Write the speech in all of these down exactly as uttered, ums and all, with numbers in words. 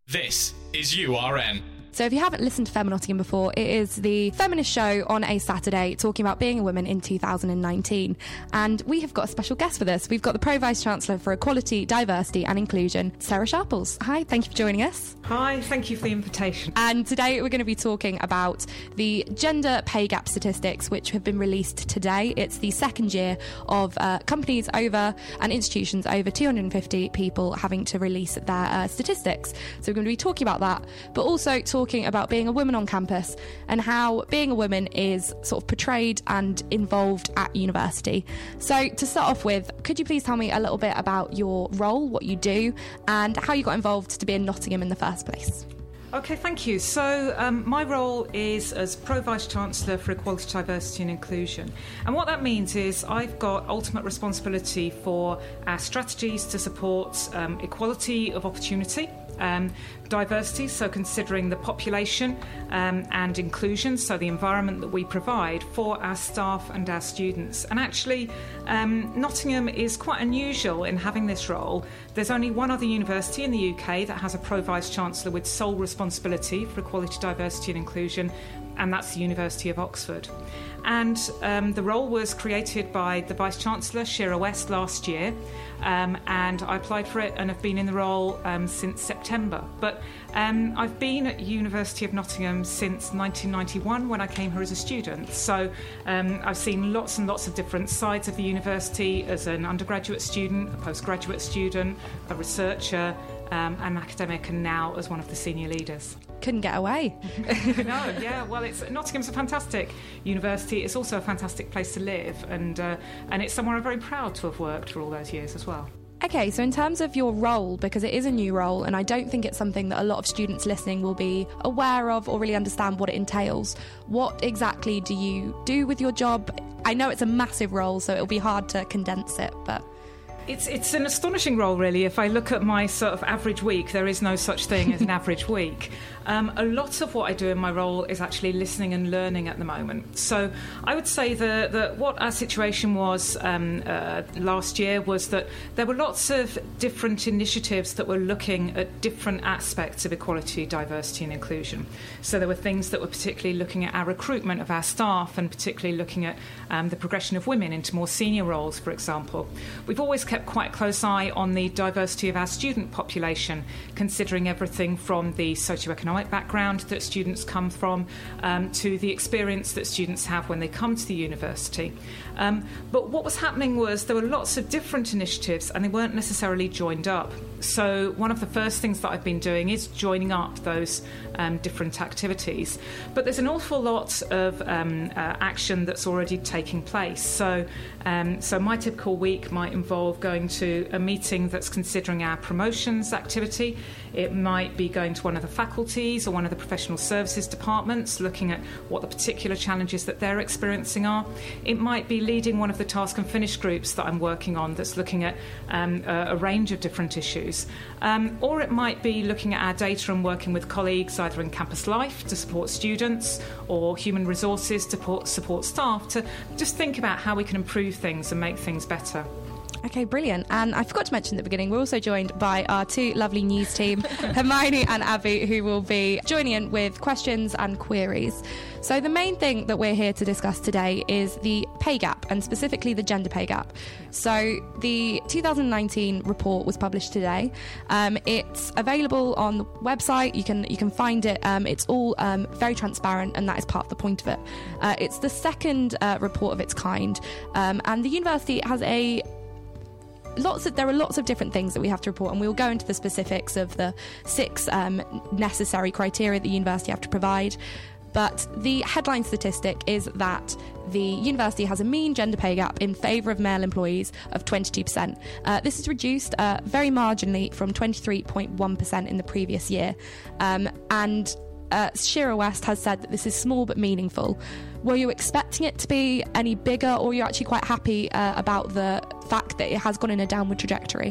This is U R N. So if you haven't listened to Femme Nottingham before, it is the feminist show on a Saturday talking about being a woman in two thousand nineteen. And we have got a special guest for this. We've got the Pro Vice-Chancellor for Equality, Diversity and Inclusion, Sarah Sharples. Hi, thank you for joining us. Hi, thank you for the invitation. And today we're going to be talking about the gender pay gap statistics, which have been released today. It's the second year of uh, companies over and institutions over two hundred fifty people having to release their uh, statistics. So we're going to be talking about that, but also talking about being a woman on campus and how being a woman is sort of portrayed and involved at university. So to start off with, could you please tell me a little bit about your role, what you do, and how you got involved to be in Nottingham in the first place? Okay, thank you. So um, my role is as Pro Vice-Chancellor for Equality, Diversity and Inclusion. And what that means is I've got ultimate responsibility for our strategies to support um, equality of opportunity, Um, diversity, so considering the population um, and inclusion, so the environment that we provide for our staff and our students. And actually, um, Nottingham is quite unusual in having this role. There's only one other university in the U K that has a Pro Vice-Chancellor with sole responsibility for equality, diversity and inclusion, and that's the University of Oxford. And um, the role was created by the Vice-Chancellor, Shira West, last year, um, and I applied for it and have been in the role um, since September. But um, I've been at University of Nottingham since nineteen ninety-one when I came here as a student. So um, I've seen lots and lots of different sides of the university as an undergraduate student, a postgraduate student, a researcher, um, an academic, and now as one of the senior leaders. Couldn't get away. No, yeah, well, it's Nottingham's a fantastic university. It's also a fantastic place to live, and uh, and it's somewhere I'm very proud to have worked for all those years as well. Okay, so in terms of your role, because it is a new role, and I don't think it's something that a lot of students listening will be aware of or really understand what it entails, what exactly do you do with your job? I know it's a massive role, so it'll be hard to condense it, but... It's it's an astonishing role, really. If I look at my sort of average week, there is no such thing as an average week. Um, a lot of what I do in my role is actually listening and learning at the moment. So I would say that, that what our situation was um, uh, last year was that there were lots of different initiatives that were looking at different aspects of equality, diversity and inclusion. So there were things that were particularly looking at our recruitment of our staff and particularly looking at um, the progression of women into more senior roles, for example. We've always kept quite a close eye on the diversity of our student population, considering everything from the socioeconomic background that students come from um, to the experience that students have when they come to the university. Um, but what was happening was there were lots of different initiatives and they weren't necessarily joined up. So one of the first things that I've been doing is joining up those um, different activities. But there's an awful lot of um, uh, action that's already taking place. So, um, so my typical week might involve going to a meeting that's considering our promotions activity. It might be going to one of the faculties or one of the professional services departments, looking at what the particular challenges that they're experiencing are. It might be leading one of the task and finish groups that I'm working on that's looking at um, a, a range of different issues. Um, or it might be looking at our data and working with colleagues either in campus life to support students or human resources to support, support staff to just think about how we can improve things and make things better. Okay, brilliant. And I forgot to mention at the beginning, we're also joined by our two lovely news team, Hermione and Abby, who will be joining in with questions and queries. So the main thing that we're here to discuss today is the pay gap, and specifically the gender pay gap. So the two thousand nineteen report was published today. Um, it's available on the website. You can you can find it. Um, it's all um, very transparent, and that is part of the point of it. Uh, it's the second uh, report of its kind, um, and the university has a Lots of, there are lots of different things that we have to report, and we'll go into the specifics of the six um, necessary criteria the university have to provide. But the headline statistic is that the university has a mean gender pay gap in favour of male employees of twenty-two percent. Uh, this is reduced uh, very marginally from twenty-three point one percent in the previous year. Um, and uh, Shira West has said that this is small but meaningful. Were you expecting it to be any bigger, or are you actually quite happy uh, about the fact that it has gone in a downward trajectory?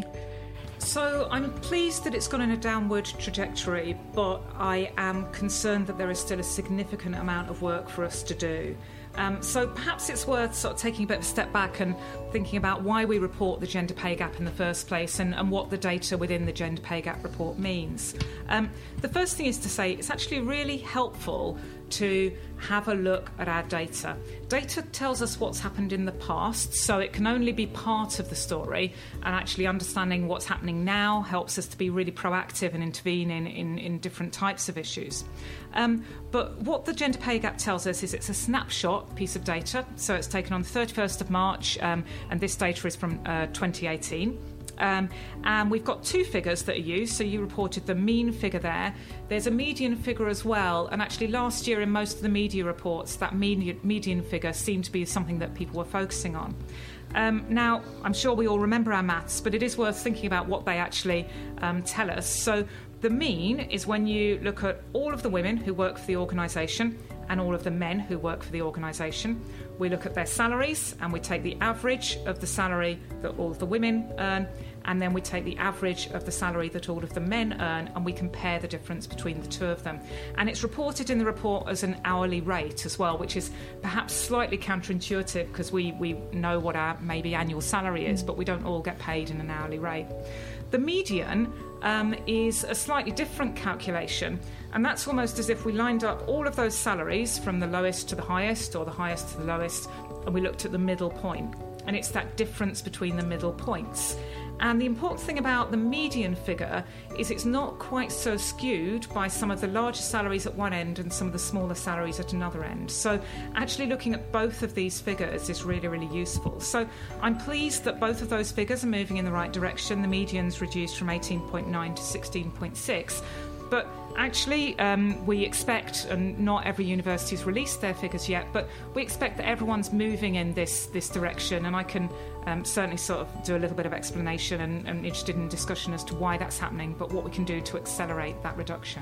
So I'm pleased that it's gone in a downward trajectory, but I am concerned that there is still a significant amount of work for us to do. Um, so perhaps it's worth sort of taking a bit of a step back and thinking about why we report the gender pay gap in the first place and, and what the data within the gender pay gap report means. Um, the first thing is to say it's actually really helpful to have a look at our data. Data tells us what's happened in the past, so it can only be part of the story, and actually understanding what's happening now helps us to be really proactive and intervene in, in, in different types of issues. Um, but what the gender pay gap tells us is it's a snapshot piece of data, so it's taken on the thirty-first of March, um, and this data is from uh, twenty eighteen. Um, and we've got two figures that are used. So you reported the mean figure there. There's a median figure as well. And actually last year in most of the media reports, that median, median figure seemed to be something that people were focusing on. Um, now, I'm sure we all remember our maths, but it is worth thinking about what they actually um, tell us. So the mean is when you look at all of the women who work for the organisation and all of the men who work for the organisation. We look at their salaries and we take the average of the salary that all of the women earn, and then we take the average of the salary that all of the men earn, and we compare the difference between the two of them. And it's reported in the report as an hourly rate as well, which is perhaps slightly counterintuitive because we, we know what our maybe annual salary is, but we don't all get paid in an hourly rate. The median um, is a slightly different calculation, and that's almost as if we lined up all of those salaries from the lowest to the highest or the highest to the lowest, and we looked at the middle point. And it's that difference between the middle points. And the important thing about the median figure is it's not quite so skewed by some of the larger salaries at one end and some of the smaller salaries at another end. So actually looking at both of these figures is really, really useful. So I'm pleased that both of those figures are moving in the right direction. The median's reduced from eighteen point nine to sixteen point six. But actually, um, we expect, and not every university's released their figures yet, but we expect that everyone's moving in this, this direction, and I can um, certainly sort of do a little bit of explanation and I'm interested in discussion as to why that's happening, but what we can do to accelerate that reduction.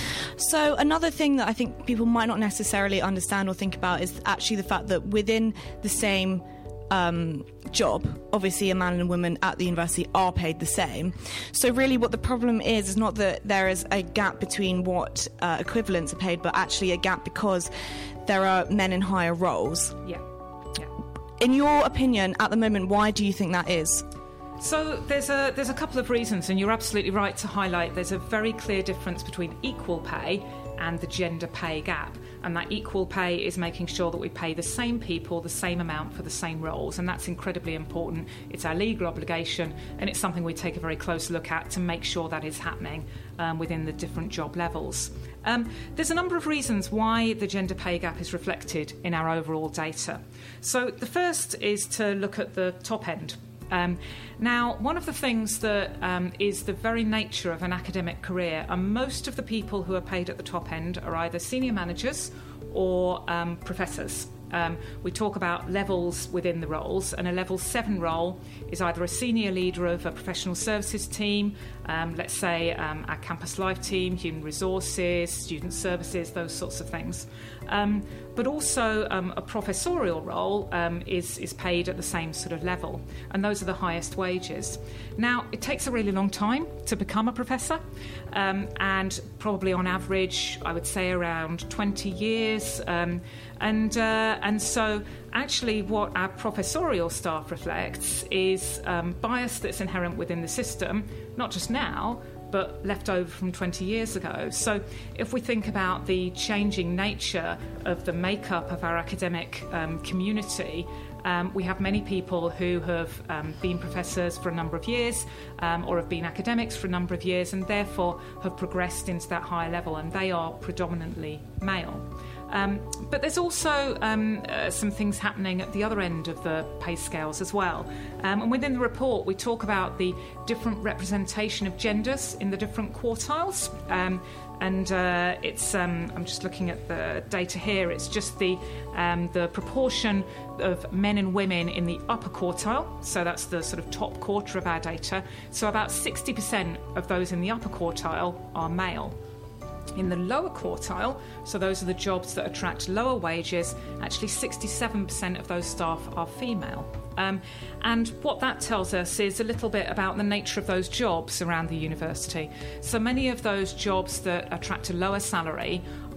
So another thing that I think people might not necessarily understand or think about is actually the fact that within the same Um, job, obviously a man and a woman at the university are paid the same. So really what the problem is is not that there is a gap between what uh, equivalents are paid, but actually a gap because there are men in higher roles. Yeah. yeah. In your opinion, at the moment, why do you think that is? So there's a there's a couple of reasons, and you're absolutely right to highlight there's a very clear difference between equal pay and the gender pay gap. And that equal pay is making sure that we pay the same people the same amount for the same roles, and that's incredibly important. It's our legal obligation, and it's something we take a very close look at to make sure that is happening um, within the different job levels. Um, there's a number of reasons why the gender pay gap is reflected in our overall data. So the first is to look at the top end. Um, now, one of the things that um, is the very nature of an academic career, and most of the people who are paid at the top end are either senior managers or um, professors. Um, we talk about levels within the roles, and a level seven role is either a senior leader of a professional services team, um, let's say um, our campus life team, human resources, student services, those sorts of things. Um, but also um, a professorial role um, is, is paid at the same sort of level, and those are the highest wages. Now, it takes a really long time to become a professor, um, and probably on average, I would say around twenty years, um, and uh, and so actually what our professorial staff reflects is um, bias that's inherent within the system, not just now, but left over from twenty years ago. So if we think about the changing nature of the makeup of our academic um, community, um, we have many people who have um, been professors for a number of years um, or have been academics for a number of years and therefore have progressed into that higher level, and they are predominantly male. Um, but there's also um, uh, some things happening at the other end of the pay scales as well. Um, and within the report, we talk about the different representation of genders in the different quartiles. Um, and uh, it's, um, I'm just looking at the data here, it's just the, um, the proportion of men and women in the upper quartile. So that's the sort of top quarter of our data. So about sixty percent of those in the upper quartile are male. In the lower quartile, so those are the jobs that attract lower wages, actually sixty-seven percent of those staff are female. Um, and what that tells us is a little bit about the nature of those jobs around the university. So many of those jobs that attract a lower salary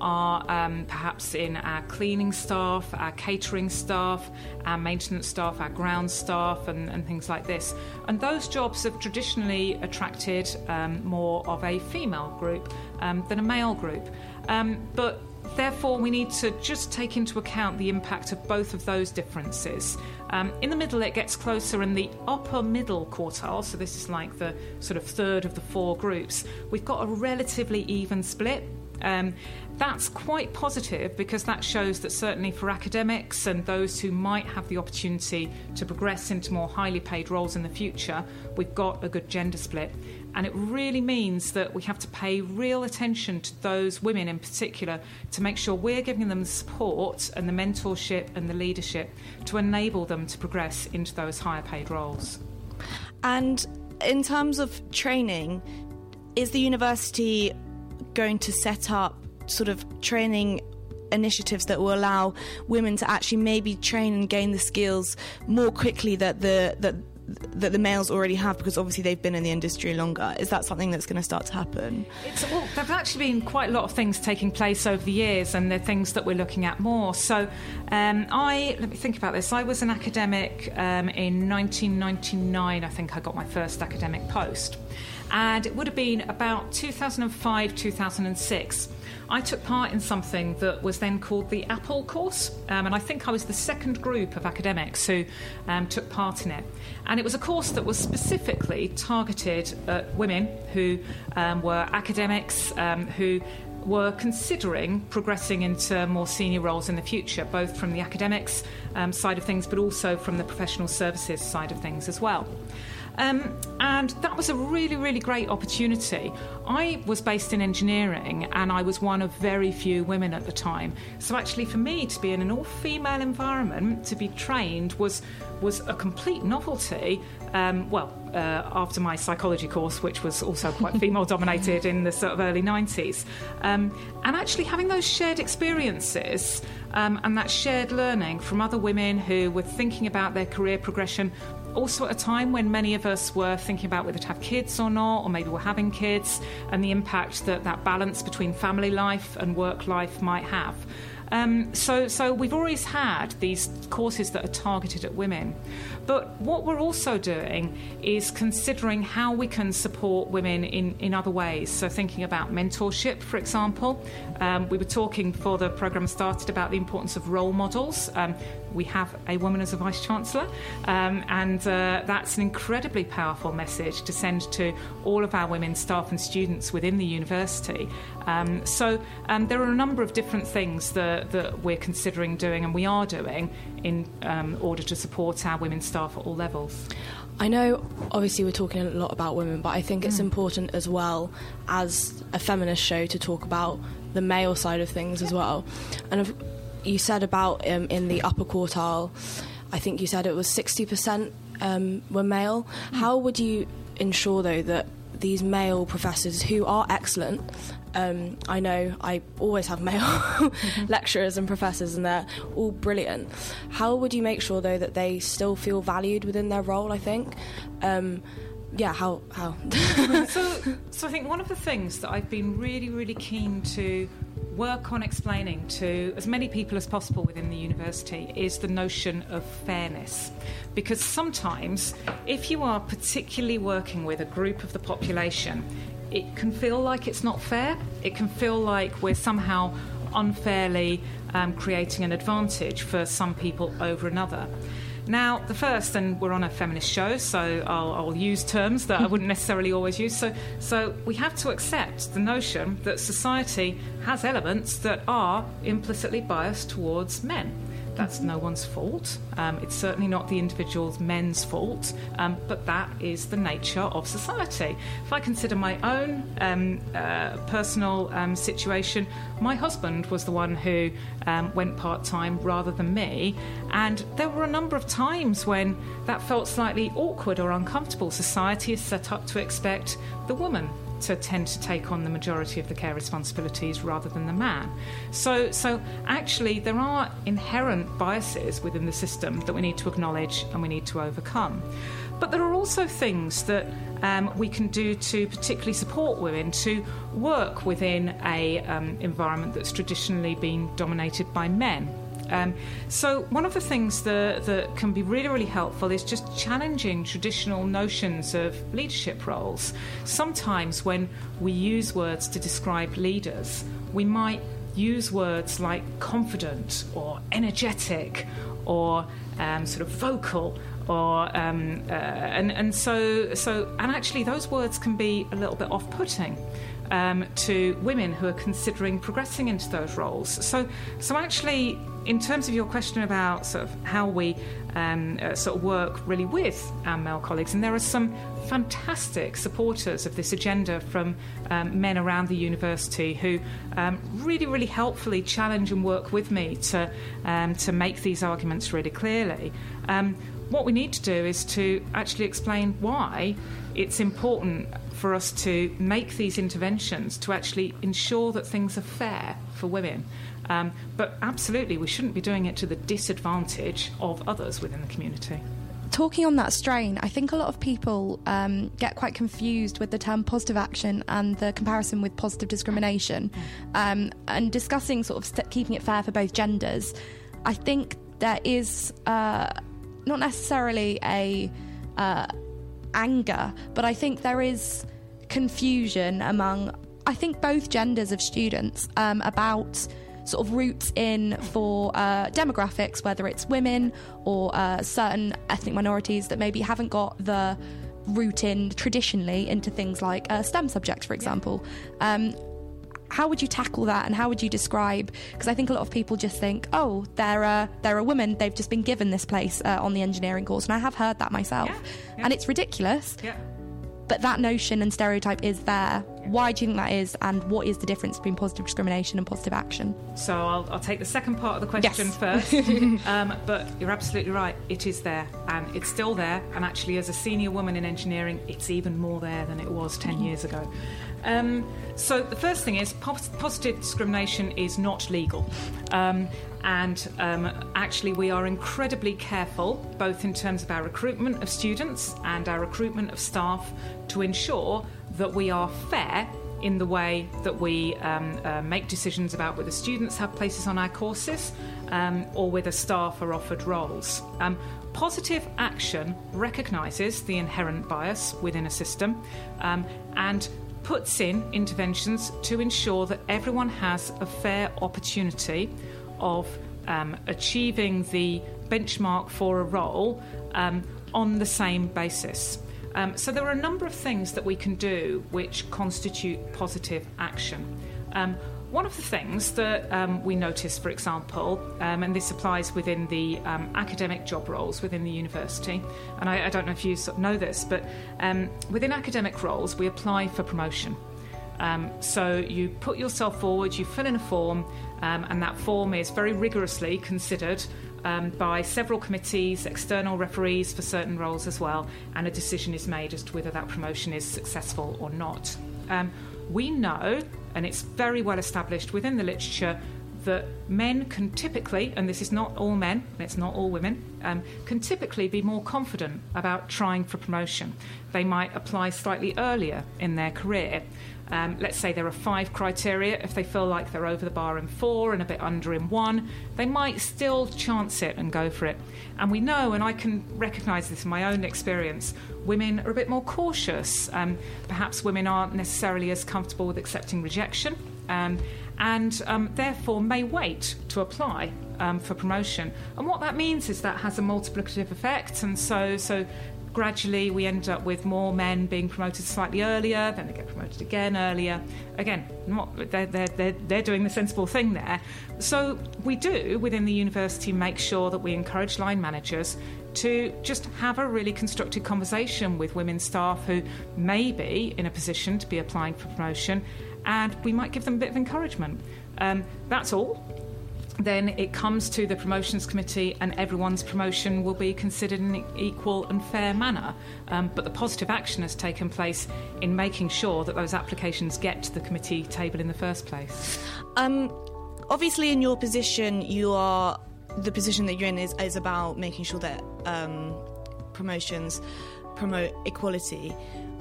are um, perhaps in our cleaning staff, our catering staff, our maintenance staff, our ground staff, and, and things like this. And those jobs have traditionally attracted um, more of a female group um, than a male group. Um, but Therefore, we need to just take into account the impact of both of those differences. Um, in the middle, it gets closer in the upper middle quartile, so this is like the sort of third of the four groups. We've got a relatively even split. Um, that's quite positive because that shows that certainly for academics and those who might have the opportunity to progress into more highly paid roles in the future, we've got a good gender split. And it really means that we have to pay real attention to those women in particular to make sure we're giving them the support and the mentorship and the leadership to enable them to progress into those higher paid roles. And in terms of training, is the university going to set up sort of training initiatives that will allow women to actually maybe train and gain the skills more quickly that the that that the males already have, because obviously they've been in the industry longer? Is that something that's going to start to happen? It's, well, there've actually been quite a lot of things taking place over the years, and they're things that we're looking at more. So um, I, let me think about this. I was an academic um, in nineteen ninety-nine, I think I got my first academic post. And it would have been about two thousand five, two thousand six. I took part in something that was then called the Apple course, um, and I think I was the second group of academics who um, took part in it. And it was a course that was specifically targeted at women who um, were academics, um, who were considering progressing into more senior roles in the future, both from the academics um, side of things, but also from the professional services side of things as well. Um, and that was a really, really great opportunity. I was based in engineering and I was one of very few women at the time. So actually for me to be in an all-female environment, to be trained, was was a complete novelty. Um, well, uh, after my psychology course, which was also quite female-dominated in the sort of early nineties. Um, and actually having those shared experiences um, and that shared learning from other women who were thinking about their career progression, also at a time when many of us were thinking about whether to have kids or not, or maybe we're having kids, and the impact that that balance between family life and work life might have. Um, so, so we've always had these courses that are targeted at women. But what we're also doing is considering how we can support women in, in other ways. So thinking about mentorship, for example. Um, we were talking before the programme started about the importance of role models. Um, we have a woman as a Vice-Chancellor, um, and uh, that's an incredibly powerful message to send to all of our women staff and students within the university. Um, so um, there are a number of different things that, that we're considering doing, and we are doing, in um, order to support our women staff at all levels. I know, obviously, we're talking a lot about women, but I think it's mm. important as well, as a feminist show, to talk about the male side of things as well. And if, you said about um, in the upper quartile, I think you said it was sixty percent um, were male. Mm. How would you ensure, though, that these male professors who are excellent, um, I know I always have male mm-hmm. lecturers and professors and they're all brilliant. How would you make sure, though, that they still feel valued within their role, I think? Um, yeah, how? how? so, so I think one of the things that I've been really, really keen to work on explaining to as many people as possible within the university is the notion of fairness. Because sometimes, if you are particularly working with a group of the population, it can feel like it's not fair. It can feel like we're somehow unfairly um, creating an advantage for some people over another. Now, the first, and we're on a feminist show, so I'll, I'll use terms that I wouldn't necessarily always use. So, so we have to accept the notion that society has elements that are implicitly biased towards men. That's no one's fault. Um, it's certainly not the individual's men's fault, um, but that is the nature of society. If I consider my own um, uh, personal um, situation, my husband was the one who um, went part-time rather than me, and there were a number of times when that felt slightly awkward or uncomfortable. Society is set up to expect the woman to tend to take on the majority of the care responsibilities rather than the man. So, so actually there are inherent biases within the system that we need to acknowledge and we need to overcome. but there are also things that um, we can do to particularly support women to work within a um, environment that's traditionally been dominated by men. Um, so one of the things that, that can be really, really helpful is just challenging traditional notions of leadership roles. Sometimes when we use words to describe leaders, we might use words like confident or energetic or um, sort of vocal or um, uh, and and so so and actually those words can be a little bit off-putting um, to women who are considering progressing into those roles. So so actually, in terms of your question about sort of how we um, uh, sort of work really with our male colleagues, and there are some fantastic supporters of this agenda from um, men around the university who um, really, really helpfully challenge and work with me to um, to make these arguments really clearly. Um, what we need to do is to actually explain why it's important for us to make these interventions to actually ensure that things are fair for women. Um, but absolutely, we shouldn't be doing it to the disadvantage of others within the community. Talking on that strain, I think a lot of people um, get quite confused with the term positive action and the comparison with positive discrimination. Um, and discussing sort of st- keeping it fair for both genders, I think there is uh, not necessarily a uh, anger, but I think there is confusion among, I think, both genders of students um, about sort of routes in for uh, demographics, whether it's women or uh, certain ethnic minorities that maybe haven't got the route in traditionally into things like uh, STEM subjects, for example. Um, how would you tackle that, and how would you describe, because I think a lot of people just think, oh, they're a, they're a woman, they've just been given this place uh, on the engineering course, and I have heard that myself. Yeah, yeah. And it's ridiculous. Yeah. But that notion and stereotype is there. Why do you think that is, and what is the difference between positive discrimination and positive action? So I'll, I'll take the second part of the question yes. first. um, but you're absolutely right. It is there, and it's still there. And actually, as a senior woman in engineering, it's even more there than it was ten years ago. Um, so the first thing is pos- positive discrimination is not legal. Um, and um, actually we are incredibly careful, both in terms of our recruitment of students and our recruitment of staff, to ensure that we are fair in the way that we um, uh, make decisions about whether students have places on our courses um, or whether staff are offered roles. Um, positive action recognises the inherent bias within a system um, and puts in interventions to ensure that everyone has a fair opportunity of um, achieving the benchmark for a role um, on the same basis. Um, so there are a number of things that we can do which constitute positive action. Um, one of the things that um, we notice, for example, um, and this applies within the um, academic job roles within the university, and I, I don't know if you sort of know this, but um, within academic roles we apply for promotion. Um, so you put yourself forward, you fill in a form, um, and that form is very rigorously considered um, by several committees, external referees for certain roles as well, and a decision is made as to whether that promotion is successful or not. Um, we know, and it's very well established within the literature, that men can typically, and this is not all men, and it's not all women, um, can typically be more confident about trying for promotion. They might apply slightly earlier in their career. Um, let's say there are five criteria. If they feel like they're over the bar in four and a bit under in one, they might still chance it and go for it. And we know, and I can recognise this in my own experience, women are a bit more cautious. Um, perhaps women aren't necessarily as comfortable with accepting rejection. Um, and um, therefore may wait to apply um, for promotion. And what that means is that has a multiplicative effect, and so so gradually we end up with more men being promoted slightly earlier, then they get promoted again earlier. Again, not, they're, they're, they're, they're doing the sensible thing there. So we do, within the university, make sure that we encourage line managers to just have a really constructive conversation with women staff who may be in a position to be applying for promotion, and we might give them a bit of encouragement. Um, that's all. Then it comes to the promotions committee, and everyone's promotion will be considered in an equal and fair manner. Um, but the positive action has taken place in making sure that those applications get to the committee table in the first place. Um, obviously, in your position, you are the position that you're in is, is about making sure that um, promotions promote equality.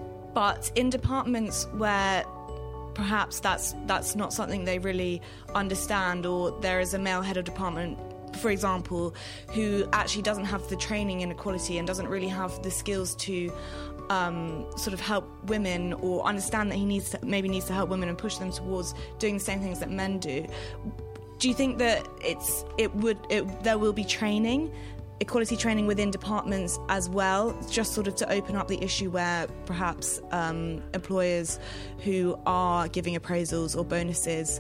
But in departments where perhaps that's that's not something they really understand, or there is a male head of department, for example, who actually doesn't have the training in equality and doesn't really have the skills to um, sort of help women, or understand that he needs to, maybe needs to help women and push them towards doing the same things that men do. Do you think that it's it would it, there will be training, equality training within departments as well, just sort of to open up the issue where perhaps um, employers who are giving appraisals or bonuses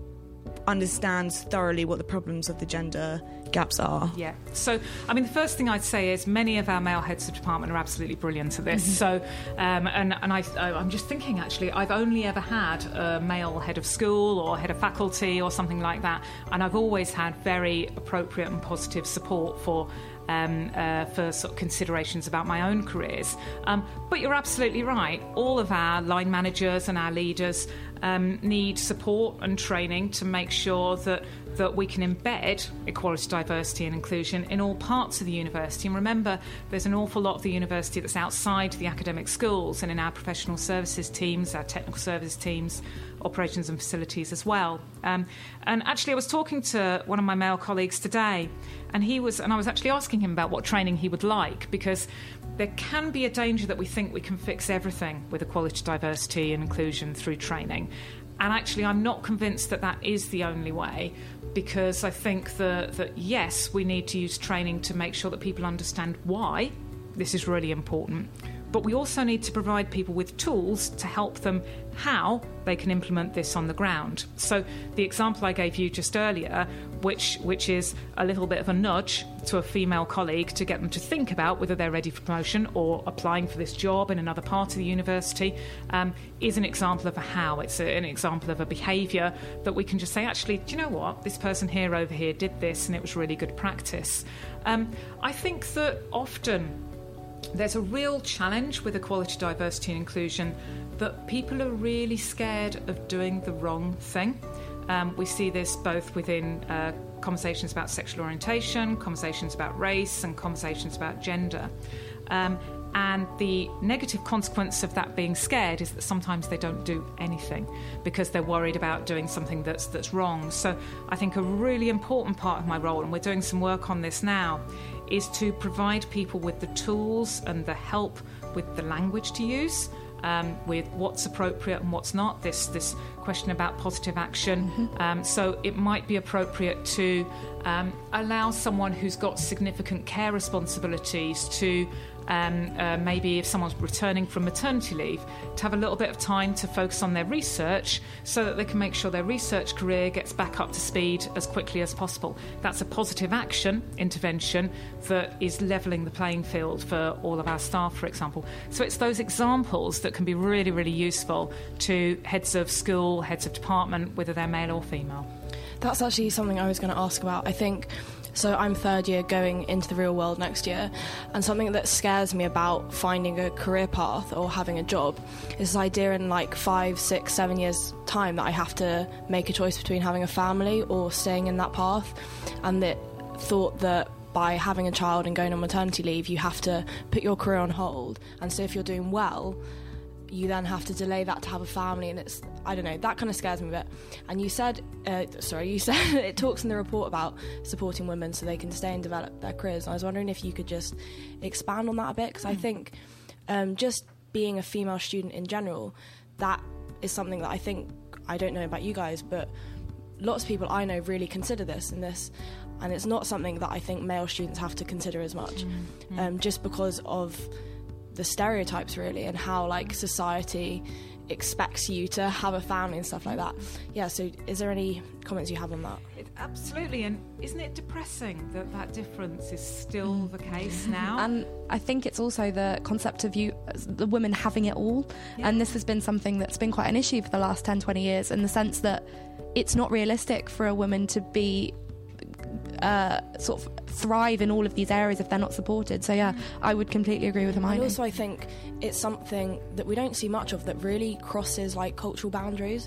understand thoroughly what the problems of the gender gaps are? Yeah. So, I mean, the first thing I'd say is many of our male heads of department are absolutely brilliant at this. Mm-hmm. So, um, and, and I, I'm just thinking, actually, I've only ever had a male head of school or head of faculty or something like that, and I've always had very appropriate and positive support for Um, uh, for sort of considerations about my own careers. Um, but you're absolutely right. All of our line managers and our leaders um, need support and training to make sure that that we can embed equality, diversity and inclusion in all parts of the university. And remember, there's an awful lot of the university that's outside the academic schools and in our professional services teams, our technical services teams, operations and facilities as well. Um, and actually, I was talking to one of my male colleagues today, and he was, and I was actually asking him about what training he would like, because there can be a danger that we think we can fix everything with equality, diversity and inclusion through training. And actually, I'm not convinced that that is the only way, because I think that, that yes, we need to use training to make sure that people understand why this is really important. But we also need to provide people with tools to help them how they can implement this on the ground. So the example I gave you just earlier, which which is a little bit of a nudge to a female colleague to get them to think about whether they're ready for promotion or applying for this job in another part of the university, um, is an example of a how. It's a, an example of a behaviour that we can just say, actually, do you know what? This person here over here did this and it was really good practice. Um, I think that often there's a real challenge with equality, diversity and inclusion, that people are really scared of doing the wrong thing. Um, we see this both within uh, conversations about sexual orientation, conversations about race and conversations about gender. Um, and the negative consequence of that being scared is that sometimes they don't do anything because they're worried about doing something that's that's wrong. So I think a really important part of my role, and we're doing some work on this now, is to provide people with the tools and the help with the language to use, um, with what's appropriate and what's not. This this question about positive action. Mm-hmm. Um, so it might be appropriate to um, allow someone who's got significant care responsibilities to Um, uh, maybe if someone's returning from maternity leave, to have a little bit of time to focus on their research so that they can make sure their research career gets back up to speed as quickly as possible. That's a positive action intervention that is levelling the playing field for all of our staff, for example. So it's those examples that can be really, really useful to heads of school, heads of department, whether they're male or female. That's actually something I was going to ask about. I think, so I'm third year going into the real world next year, and something that scares me about finding a career path or having a job is this idea in like five, six, seven years time that I have to make a choice between having a family or staying in that path, and that thought that by having a child and going on maternity leave you have to put your career on hold, and so if you're doing well you then have to delay that to have a family, and it's, I don't know, that kind of scares me a bit. And you said, uh, sorry, you said it talks in the report about supporting women so they can stay and develop their careers. And I was wondering if you could just expand on that a bit, because mm. I think um, just being a female student in general, that is something that I think, I don't know about you guys, but lots of people I know really consider this and this, and it's not something that I think male students have to consider as much, mm. um, just because of the stereotypes really, and how like society expects you to have a family and stuff like that. Yeah, so is there any comments you have on that? It, absolutely, and isn't it depressing that that difference is still the case now? And I think it's also the concept of you, the women having it all, yeah. And this has been something that's been quite an issue for the last ten, twenty years, in the sense that it's not realistic for a woman to be Uh, sort of thrive in all of these areas if they're not supported. So yeah, I would completely agree with Hermione. And also I think it's something that we don't see much of that really crosses like cultural boundaries.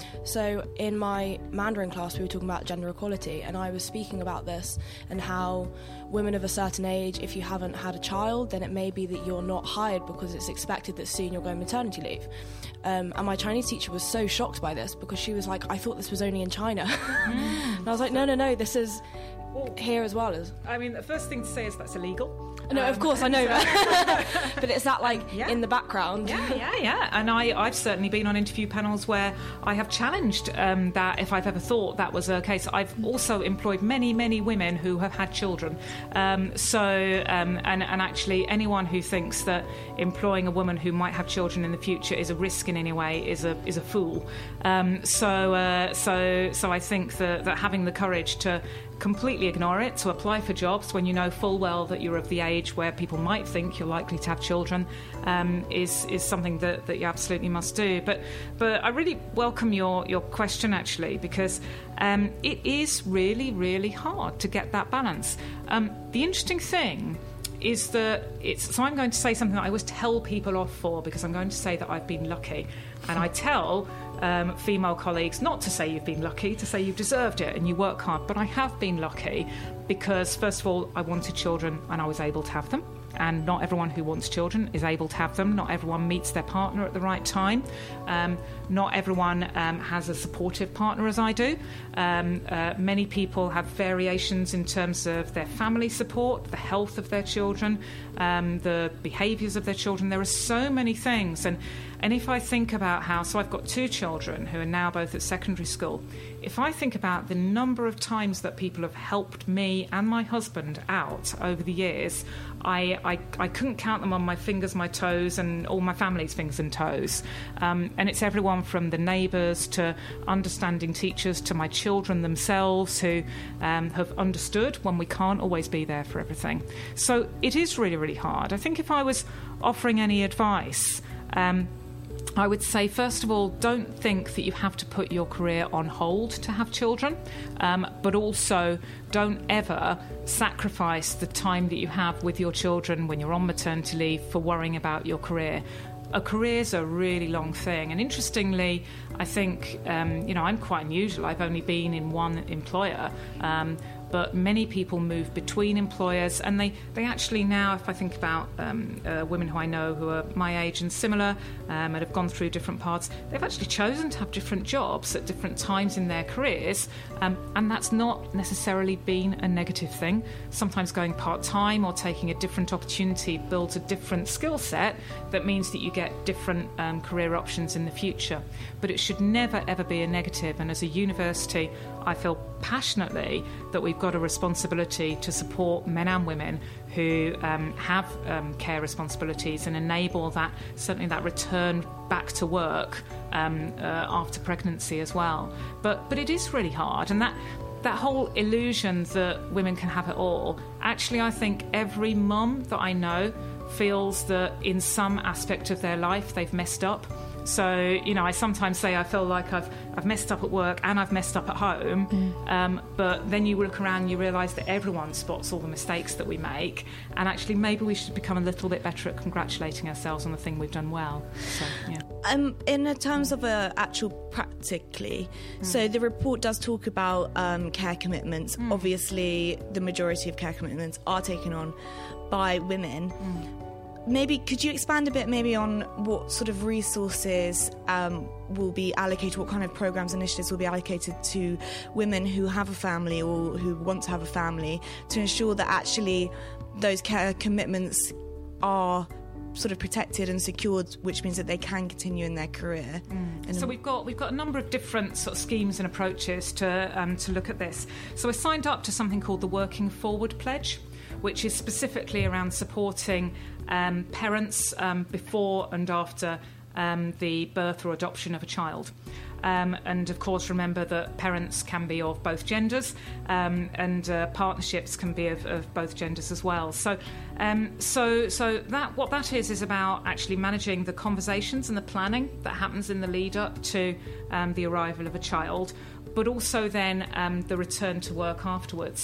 So in my Mandarin class we were talking about gender equality, and I was speaking about this and how women of a certain age, if you haven't had a child, then it may be that you're not hired because it's expected that soon you're going maternity leave. Um, and my Chinese teacher was so shocked by this because she was like, I thought this was only in China. Mm. And I was like, no, no, no, this is here as well. as. I mean, the first thing to say is that's illegal. No, um, of course, I know that. But it's that, like, yeah. in the background. Yeah, yeah, yeah. And I, I've certainly been on interview panels where I have challenged um, that if I've ever thought that was a case. I've also employed many, many women who have had children. Um, so, um, and, and actually anyone who thinks that employing a woman who might have children in the future is a risk in any way is a is a fool. Um, so, uh, so, so I think that, that having the courage to completely ignore it, to apply for jobs when you know full well that you're of the age where people might think you're likely to have children, um, is is something that, that you absolutely must do. But but I really welcome your, your question, actually, because um, it is really, really hard to get that balance. Um, the interesting thing is that it's... So I'm going to say something that I always tell people off for, because I'm going to say that I've been lucky. And I tell um, female colleagues not to say you've been lucky, to say you've deserved it and you work hard. But I have been lucky because, first of all, I wanted children and I was able to have them. And not everyone who wants children is able to have them. Not everyone meets their partner at the right time. Um, not everyone um, has a supportive partner as I do. Um, uh, many people have variations in terms of their family support, the health of their children, um, the behaviours of their children. There are so many things. And, and if I think about how... So I've got two children who are now both at secondary school. If I think about the number of times that people have helped me and my husband out over the years, I, I, I couldn't count them on my fingers, my toes, and all my family's fingers and toes. Um, and it's everyone from the neighbours to understanding teachers to my children themselves who um, have understood when we can't always be there for everything. So it is really, really hard. I think if I was offering any advice... Um, I would say, first of all, don't think that you have to put your career on hold to have children, um, but also don't ever sacrifice the time that you have with your children when you're on maternity leave for worrying about your career. A career's a really long thing, and interestingly, I think, um, you know, I'm quite unusual. I've only been in one employer, um, but many people move between employers, and they, they actually now, if I think about um, uh, women who I know who are my age and similar um, and have gone through different paths, they've actually chosen to have different jobs at different times in their careers, um, and that's not necessarily been a negative thing. Sometimes going part-time or taking a different opportunity builds a different skill set that means that you get different um, career options in the future. But it should never, ever be a negative, and as a university, I feel passionately that we've got a responsibility to support men and women who um, have um, care responsibilities and enable that, certainly that return back to work um, uh, after pregnancy as well. But but it is really hard, and that that whole illusion that women can have it all, actually I think every mum that I know feels that in some aspect of their life they've messed up. So, you know, I sometimes say I feel like I've I've messed up at work and I've messed up at home, mm. um, but then you look around and you realise that everyone spots all the mistakes that we make, and actually maybe we should become a little bit better at congratulating ourselves on the thing we've done well. So, yeah. Um, in terms of uh, actual practically, mm. so the report does talk about um, care commitments. Mm. Obviously, the majority of care commitments are taken on by women. Mm. Maybe could you expand a bit maybe on what sort of resources um, will be allocated, what kind of programs, initiatives will be allocated to women who have a family or who want to have a family to ensure that actually those care commitments are sort of protected and secured, which means that they can continue in their career. Mm. So we've got we've got a number of different sort of schemes and approaches to um, to look at this. So I signed up to something called the Working Forward Pledge, which is specifically around supporting um, parents um, before and after um, the birth or adoption of a child. Um, and of course, remember that parents can be of both genders, um, and uh, partnerships can be of, of both genders as well. So, um, so, so that what that is is about actually managing the conversations and the planning that happens in the lead up to um, the arrival of a child, but also then um, the return to work afterwards.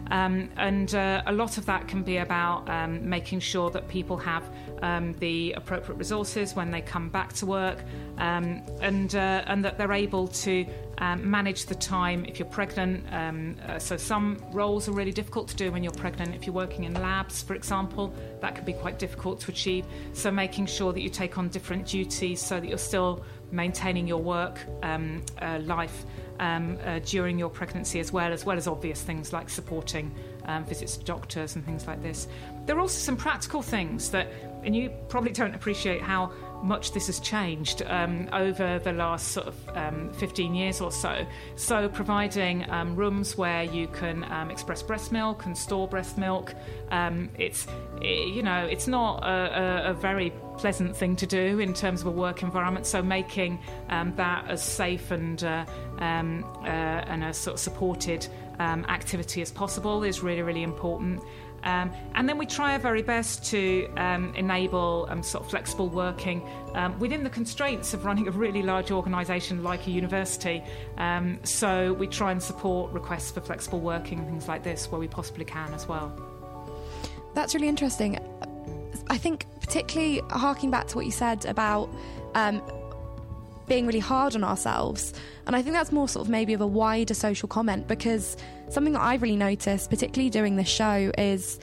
Um, and uh, a lot of that can be about um, making sure that people have um, the appropriate resources when they come back to work, um, and uh, and that they're able to um, manage the time if you're pregnant. Um, uh, so some roles are really difficult to do when you're pregnant. If you're working in labs, for example, that can be quite difficult to achieve. So making sure that you take on different duties so that you're still maintaining your work um, uh, life um, uh, during your pregnancy, as well as well as obvious things like supporting um, visits to doctors and things like this. There are also some practical things that, and you probably don't appreciate how much this has changed um, over the last sort of um, fifteen years or so. So providing um, rooms where you can um, express breast milk and store breast milk. Um, it's, it, you know, it's not a, a, a very pleasant thing to do in terms of a work environment. So making um, that as safe and uh, um, uh, and a sort of supported um, activity as possible is really, really important. Um, and then we try our very best to um, enable um, sort of flexible working um, within the constraints of running a really large organisation like a university. Um, so we try and support requests for flexible working and things like this where we possibly can as well. That's really interesting. I think particularly harking back to what you said about um, being really hard on ourselves, and I think that's more sort of maybe of a wider social comment, because something that I've really noticed, particularly doing this show, is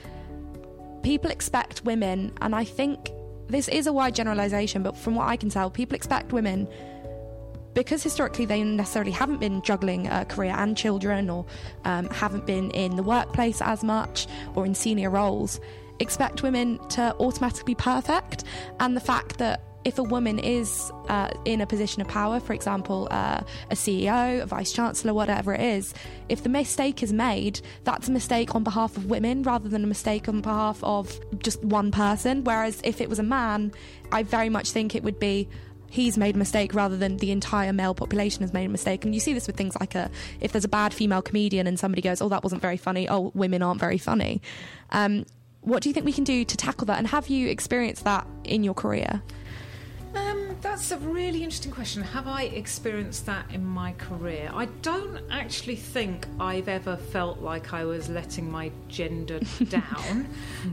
people expect women, and I think this is a wide generalisation, but from what I can tell, people expect women, because historically they necessarily haven't been juggling a career and children, or um, haven't been in the workplace as much, or in senior roles, expect women to automatically be perfect. And the fact that if a woman is uh, in a position of power, for example, uh, a C E O, a vice chancellor, whatever it is, if the mistake is made, that's a mistake on behalf of women rather than a mistake on behalf of just one person. Whereas if it was a man, I very much think it would be he's made a mistake rather than the entire male population has made a mistake. And you see this with things like a, if there's a bad female comedian and somebody goes, oh, that wasn't very funny, oh, women aren't very funny. Um, what do you think we can do to tackle that? And have you experienced that in your career? Um, that's a really interesting question. Have I experienced that in my career? I don't actually think I've ever felt like I was letting my gender down.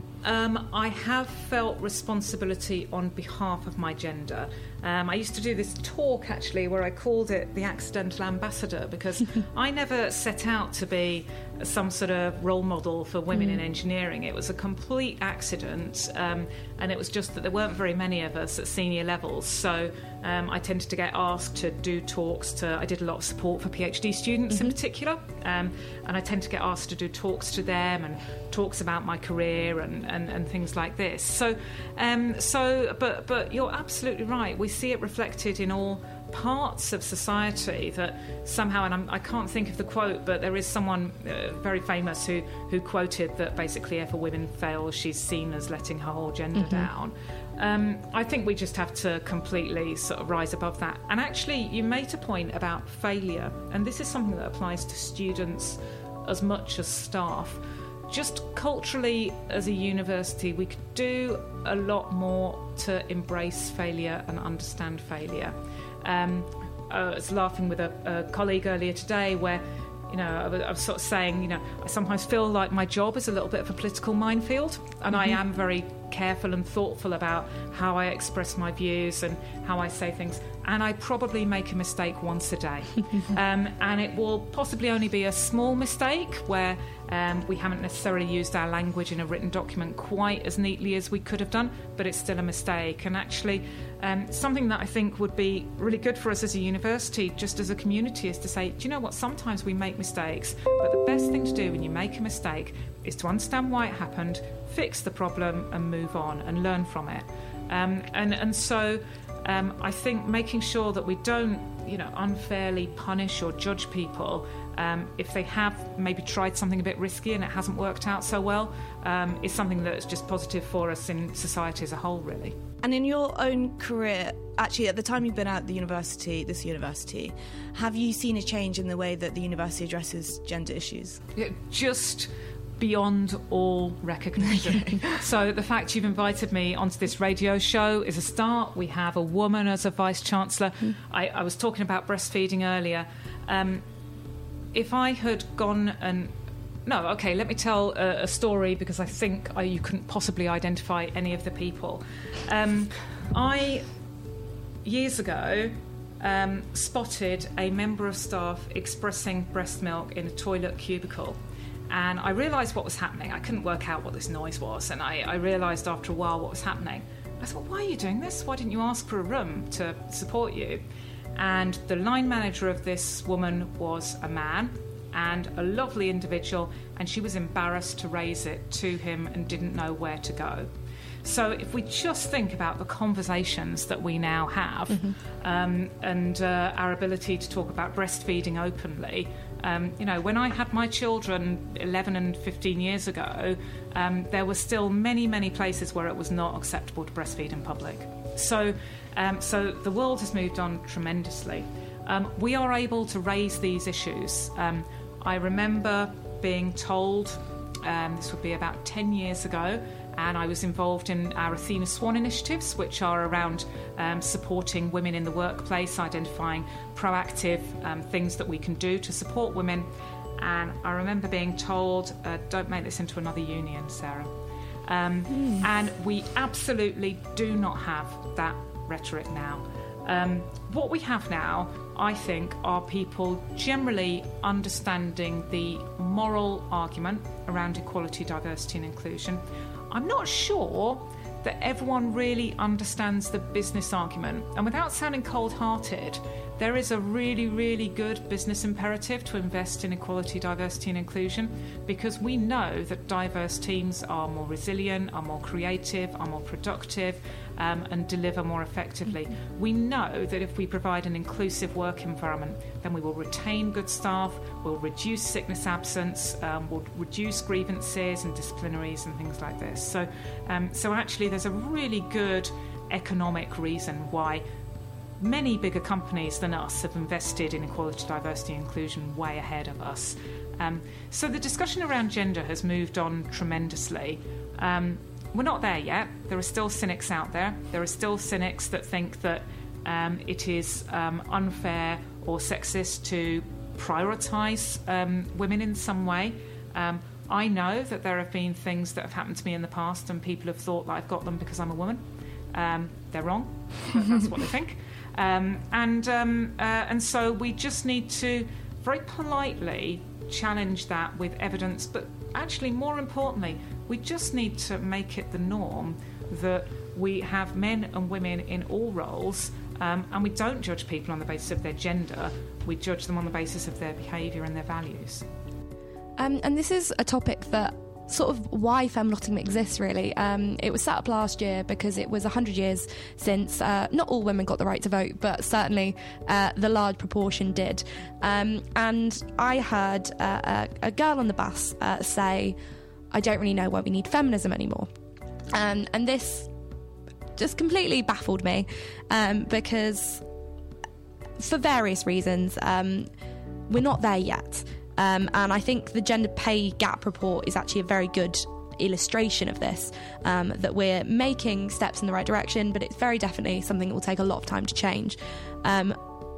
Um, I have felt responsibility on behalf of my gender. Um, I used to do this talk, actually, where I called it the accidental ambassador, because I never set out to be some sort of role model for women mm. in engineering. It was a complete accident, um, and it was just that there weren't very many of us at senior levels. So um, I tended to get asked to do talks to, I did a lot of support for PhD students mm-hmm. in particular, um, and I tend to get asked to do talks to them and talks about my career and, and, and things like this. So, um, so, but but you're absolutely right. We see it reflected in all parts of society that somehow, and I'm, I can't think of the quote, but there is someone uh, very famous who, who quoted that basically if a woman fails, she's seen as letting her whole gender mm-hmm. down. Um, I think we just have to completely sort of rise above that. And actually, you made a point about failure, and this is something that applies to students as much as staff. Just culturally, as a university, we could do a lot more to embrace failure and understand failure. Um, I was laughing with a, a colleague earlier today where, you know, I was, I was sort of saying, you know, I sometimes feel like my job is a little bit of a political minefield, and mm-hmm. I am very careful and thoughtful about how I express my views and how I say things, and I probably make a mistake once a day. um, and it will possibly only be a small mistake where um, we haven't necessarily used our language in a written document quite as neatly as we could have done, but it's still a mistake. And actually, um, something that I think would be really good for us as a university, just as a community, is to say, do you know what, sometimes we make mistakes, but the best thing to do when you make a mistake is to understand why it happened, fix the problem and move on and learn from it. Um, and, and so um, I think making sure that we don't, you know, unfairly punish or judge people um, if they have maybe tried something a bit risky and it hasn't worked out so well um, is something that's just positive for us in society as a whole, really. And in your own career, actually, at the time you've been at the university, this university, have you seen a change in the way that the university addresses gender issues? Yeah, just beyond all recognition. So the fact you've invited me onto this radio show is a start. We have a woman as a vice-chancellor. Mm. I, I was talking about breastfeeding earlier. Um, if I had gone and no, okay, let me tell a, a story because I think I, you couldn't possibly identify any of the people. Um, I, years ago, um, spotted a member of staff expressing breast milk in a toilet cubicle. And I realised what was happening. I couldn't work out what this noise was. And I, I realised after a while what was happening. I thought, why are you doing this? Why didn't you ask for a room to support you? And the line manager of this woman was a man and a lovely individual, and she was embarrassed to raise it to him and didn't know where to go. So if we just think about the conversations that we now have, mm-hmm. um, and uh, our ability to talk about breastfeeding openly, um, you know, when I had my children eleven and fifteen years ago, um, there were still many, many places where it was not acceptable to breastfeed in public. So, um, so the world has moved on tremendously. Um, we are able to raise these issues. Um, I remember being told, um, this would be about ten years ago, and I was involved in our Athena Swan initiatives, which are around um, supporting women in the workplace, identifying proactive um, things that we can do to support women. And I remember being told, uh, don't make this into another union, Sarah. Um, mm. And we absolutely do not have that rhetoric now. Um, what we have now, I think, are people generally understanding the moral argument around equality, diversity and inclusion. I'm not sure that everyone really understands the business argument. And without sounding cold-hearted, there is a really, really good business imperative to invest in equality, diversity and inclusion, because we know that diverse teams are more resilient, are more creative, are more productive, um, and deliver more effectively. We know that if we provide an inclusive work environment, then we will retain good staff, we'll reduce sickness absence, um, we'll reduce grievances and disciplinaries and things like this. So, um, so actually there's a really good economic reason why many bigger companies than us have invested in equality, diversity and inclusion way ahead of us. Um, so the discussion around gender has moved on tremendously. Um, we're not there yet. There are still cynics out there. There are still cynics that think that um, it is um, unfair or sexist to prioritise um, women in some way. Um, I know that there have been things that have happened to me in the past and people have thought that I've got them because I'm a woman. Um, they're wrong. That's what they think. Um, and um, uh, and so we just need to very politely challenge that with evidence, but actually more importantly, we just need to make it the norm that we have men and women in all roles, um, and we don't judge people on the basis of their gender, we judge them on the basis of their behaviour and their values. Um, and this is a topic that sort of why Femlotting exists, really. Um, it was set up last year because it was one hundred years since uh, not all women got the right to vote, but certainly uh, the large proportion did. Um, and I heard uh, a, a girl on the bus uh, say, I don't really know why we need feminism anymore. Um, and this just completely baffled me um, because for various reasons, um, we're not there yet. Um, and I think the gender pay gap report is actually a very good illustration of this, um, that we're making steps in the right direction, but it's very definitely something that will take a lot of time to change. Um,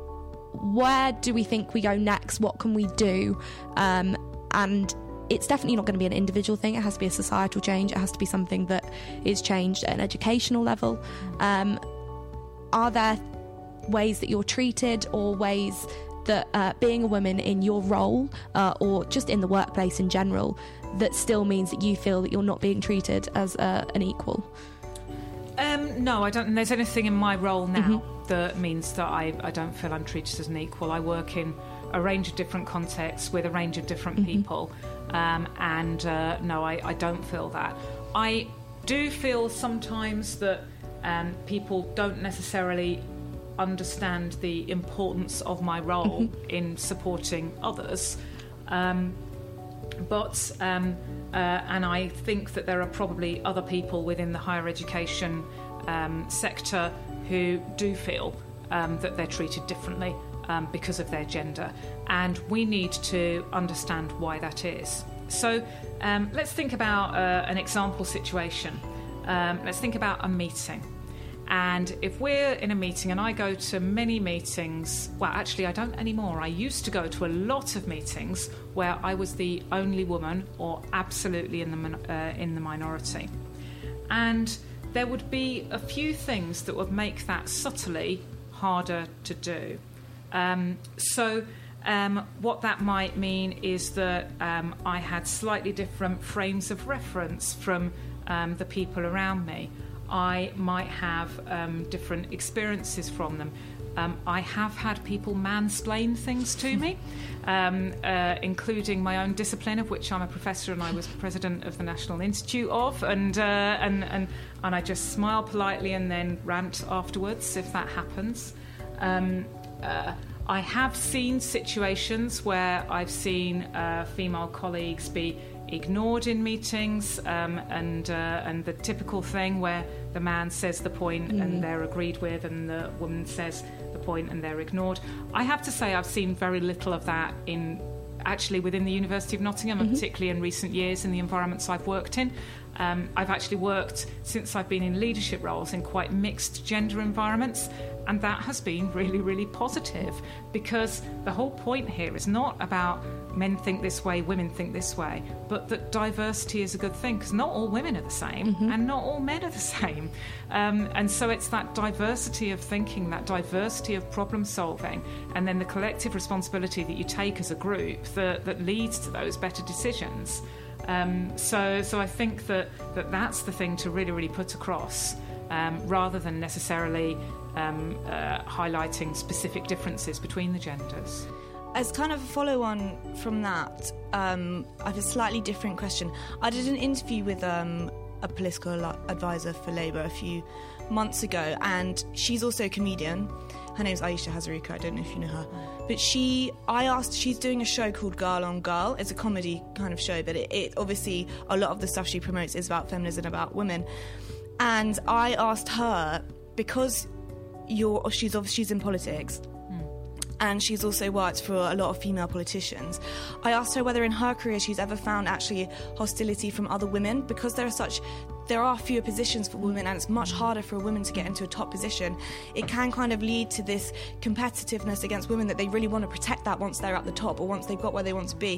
where do we think we go next? What can we do? Um, and it's definitely not going to be an individual thing. It has to be a societal change. It has to be something that is changed at an educational level. Um, are there ways that you're treated or ways that uh, being a woman in your role uh, or just in the workplace in general, that still means that you feel that you're not being treated as uh, an equal? Um, no, I don't think there's anything in my role now Mm-hmm. that means that I, I don't feel I'm treated as an equal. I work in a range of different contexts with a range of different Mm-hmm. people, um, and uh, no, I, I don't feel that. I do feel sometimes that um, people don't necessarily understand the importance of my role mm-hmm. in supporting others, um, but um, uh, and I think that there are probably other people within the higher education um, sector who do feel um, that they're treated differently um, because of their gender, and we need to understand why that is. So um, let's think about uh, an example situation. Um, let's think about a meeting. And if we're in a meeting, and I go to many meetings, well, actually, I don't anymore. I used to go to a lot of meetings where I was the only woman or absolutely in the min- uh, in the minority. And there would be a few things that would make that subtly harder to do. Um, so um, what that might mean is that um, I had slightly different frames of reference from um, the people around me. I might have um, different experiences from them. Um, I have had people mansplain things to me, um, uh, including my own discipline, of which I'm a professor and I was president of the National Institute of, and, uh, and, and, and I just smile politely and then rant afterwards if that happens. Um, uh, I have seen situations where I've seen uh, female colleagues be ignored in meetings, um, and uh, and the typical thing where the man says the point mm. and they're agreed with, and the woman says the point and they're ignored. I have to say I've seen very little of that in actually within the University of Nottingham, mm-hmm. and particularly in recent years in the environments I've worked in. Um, I've actually worked since I've been in leadership roles in quite mixed gender environments, and that has been really, really positive, because the whole point here is not about men think this way, women think this way, but that diversity is a good thing, because not all women are the same, mm-hmm. and not all men are the same. Um, and so it's that diversity of thinking, that diversity of problem solving, and then the collective responsibility that you take as a group that, that leads to those better decisions. Um, so, so I think that, that that's the thing to really, really put across, um, rather than necessarily um, uh, highlighting specific differences between the genders. As kind of a follow-on from that, um, I have a slightly different question. I did an interview with um, a political advisor for Labour a few months ago, and she's also a comedian. Her name's Aisha Hazaruka, I don't know if you know her. But she, I asked, she's doing a show called Girl on Girl. It's a comedy kind of show, but it, it obviously, a lot of the stuff she promotes is about feminism, about women. And I asked her, because you're, she's obviously she's in politics, and she's also worked for a lot of female politicians. I asked her whether in her career she's ever found actually hostility from other women, because there are such there are fewer positions for women, and it's much harder for a woman to get into a top position. It can kind of lead to this competitiveness against women, that they really want to protect that once they're at the top or once they've got where they want to be.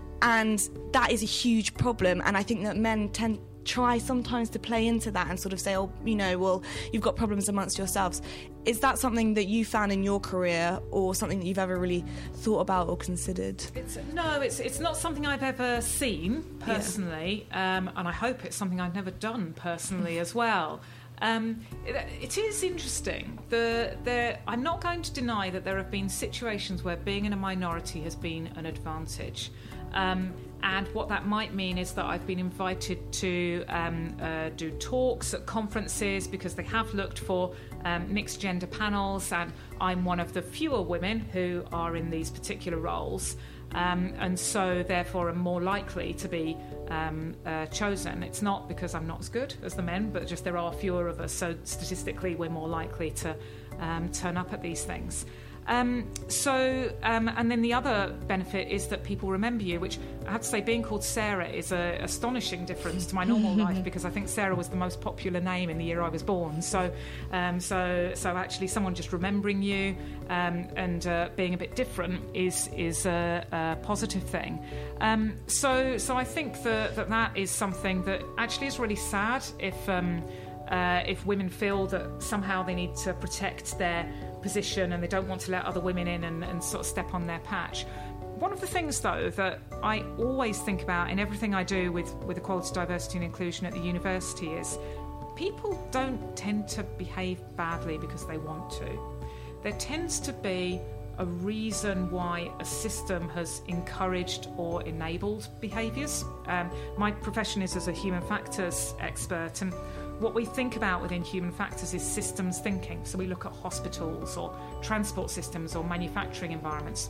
And that is a huge problem, and I think that men tend try sometimes to play into that and sort of say, oh, you know, well, you've got problems amongst yourselves. Is that something that you found in your career, or something that you've ever really thought about or considered? It's, no, it's it's not something I've ever seen personally, yeah. um, and I hope it's something I've never done personally as well. Um, it, it is interesting. The, the, I'm not going to deny that there have been situations where being in a minority has been an advantage. Um, and what that might mean is that I've been invited to um, uh, do talks at conferences, because they have looked for um, mixed gender panels, and I'm one of the fewer women who are in these particular roles, um, and so therefore am more likely to be um, uh, chosen. It's not because I'm not as good as the men, but just there are fewer of us, so statistically we're more likely to um, turn up at these things. Um, so, um, and then the other benefit is that people remember you, which I have to say, being called Sarah is an astonishing difference to my normal life, because I think Sarah was the most popular name in the year I was born. So, um, so, so actually, someone just remembering you um, and uh, being a bit different is is a, a positive thing. Um, so, so I think that, that that is something that actually is really sad if um, uh, if women feel that somehow they need to protect their position and they don't want to let other women in and, and sort of step on their patch. One of the things, though, that I always think about in everything I do with, with equality, diversity and inclusion at the university is people don't tend to behave badly because they want to. There tends to be a reason why a system has encouraged or enabled behaviours. Um, my profession is as a human factors expert, and what we think about within human factors is systems thinking. So we look at hospitals or transport systems or manufacturing environments.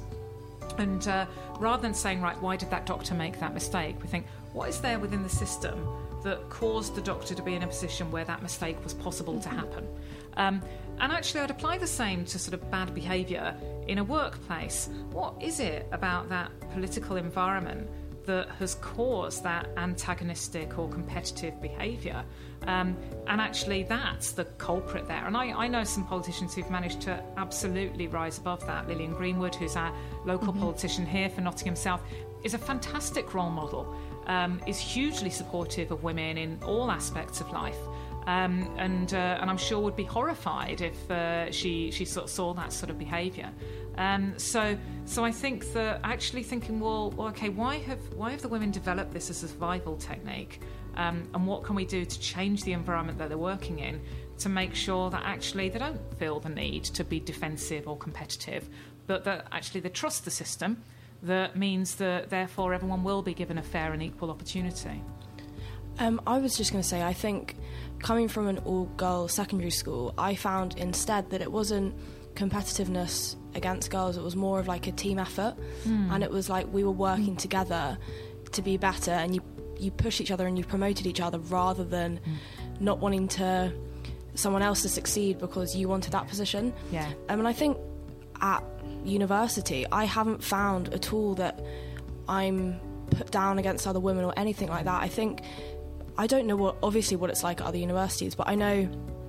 And uh, rather than saying, right, why did that doctor make that mistake? We think, what is there within the system that caused the doctor to be in a position where that mistake was possible to happen? Um, and actually, I'd apply the same to sort of bad behaviour in a workplace. What is it about that political environment that has caused that antagonistic or competitive behaviour. Um, and actually that's the culprit there. And I, I know some politicians who've managed to absolutely rise above that. Lillian Greenwood, who's our local mm-hmm. politician here for Nottingham South, is a fantastic role model, um, is hugely supportive of women in all aspects of life. Um, and uh, and I'm sure would be horrified if uh, she she sort of saw that sort of behaviour. Um, so so I think that actually thinking, well, well, okay, why have why have the women developed this as a survival technique, um, and what can we do to change the environment that they're working in to make sure that actually they don't feel the need to be defensive or competitive, but that actually they trust the system. That means that therefore everyone will be given a fair and equal opportunity. Um, I was just going to say, I think coming from an all-girls secondary school, I found instead that it wasn't competitiveness against girls, it was more of like a team effort, mm. and it was like we were working mm. together to be better, and you you push each other and you promoted each other rather than mm. not wanting to someone else to succeed because you wanted that position. Yeah. Um, and I think at university, I haven't found a tool that I'm put down against other women or anything like that. I think I don't know what obviously what it's like at other universities, but I know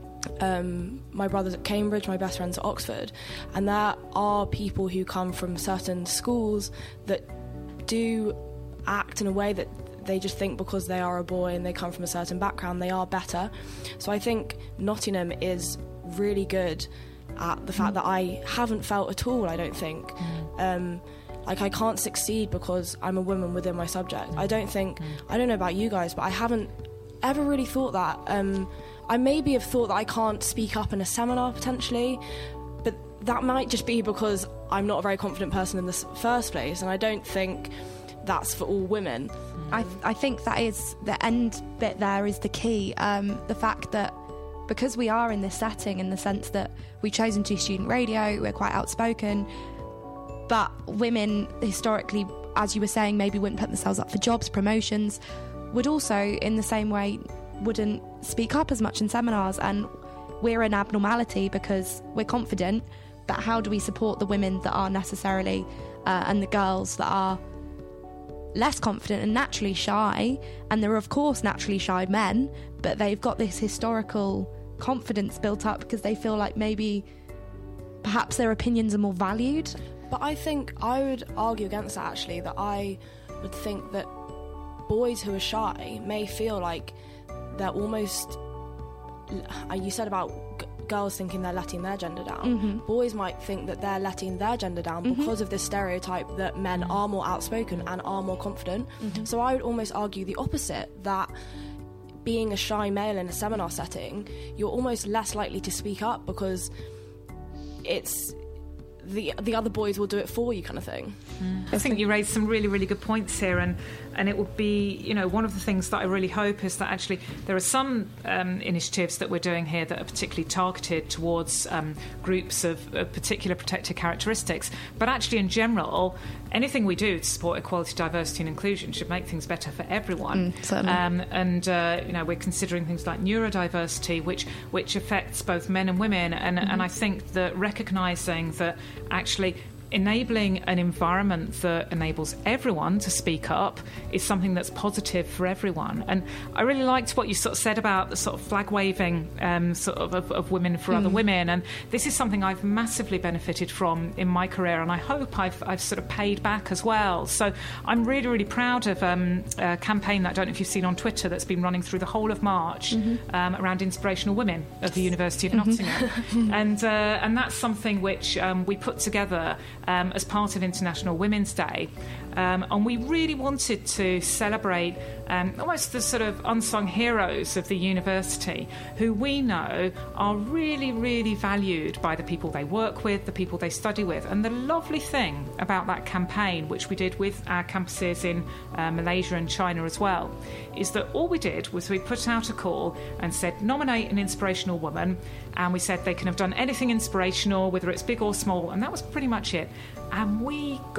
um, my brother's at Cambridge, my best friend's at Oxford, and there are people who come from certain schools that do act in a way that they just think because they are a boy and they come from a certain background they are better. So I think Nottingham is really good at the fact mm. that I haven't felt at all, I don't think. Mm. Um, like I can't succeed because I'm a woman within my subject. I don't think, I don't know about you guys, but I haven't ever really thought that. Um, I maybe have thought that I can't speak up in a seminar potentially, but that might just be because I'm not a very confident person in the first place, and I don't think that's for all women. I, th- I think that is the end bit there is the key. Um, the fact that because we are in this setting, in the sense that we've chosen to do student radio, we're quite outspoken, but women historically, as you were saying, maybe wouldn't put themselves up for jobs, promotions, would also in the same way wouldn't speak up as much in seminars, and we're an abnormality because we're confident, but how do we support the women that are necessarily uh, and the girls that are less confident and naturally shy? And there are of course naturally shy men, but they've got this historical confidence built up because they feel like maybe perhaps their opinions are more valued. But I think I would argue against that, actually, that I would think that boys who are shy may feel like they're almost, you said about g- girls thinking they're letting their gender down. Mm-hmm. Boys might think that they're letting their gender down mm-hmm. because of this stereotype that men mm-hmm. are more outspoken and are more confident. Mm-hmm. So I would almost argue the opposite, that being a shy male in a seminar setting, you're almost less likely to speak up because it's the the other boys will do it for you, kind of thing. Mm. I think you raised some really, really good points here, and and it would be, you know, one of the things that I really hope is that actually there are some um, initiatives that we're doing here that are particularly targeted towards um, groups of, of particular protected characteristics, but actually in general, anything we do to support equality, diversity and inclusion should make things better for everyone. Mm, certainly. Um, and uh, you know, we're considering things like neurodiversity, which which affects both men and women, and mm-hmm. and I think that recognising that actually enabling an environment that enables everyone to speak up is something that's positive for everyone. And I really liked what you sort of said about the sort of flag waving um, sort of, of, of women for mm. other women, and this is something I've massively benefited from in my career, and I hope I've, I've sort of paid back as well. So I'm really, really proud of um, a campaign that I don't know if you've seen on Twitter that's been running through the whole of March mm-hmm. um, around inspirational women of the University of mm-hmm. Nottingham. and, uh, and that's something which um, we put together Um, as part of International Women's Day, um, and we really wanted to celebrate um, almost the sort of unsung heroes of the university, who we know are really, really valued by the people they work with, the people they study with. And the lovely thing about that campaign, which we did with our campuses in uh, Malaysia and China as well, is that all we did was we put out a call and said, nominate an inspirational woman, and we said they can have done anything inspirational, whether it's big or small, and that was pretty much it. And we got